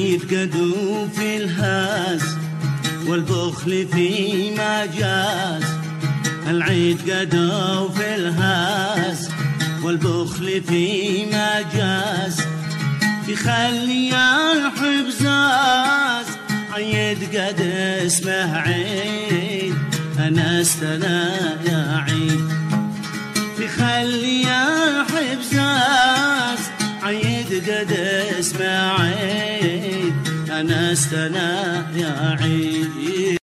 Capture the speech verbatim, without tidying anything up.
العيد قدو في الهاز والبخل في مجاز. العيد قدو في الهاز والبخل في مجاز. في خلي الحبزاز عيد قد اسمه عيد أنستنا يا عيد. في خلي الحبزاز عيد قد اسمه عيد أنستنا يا عيد.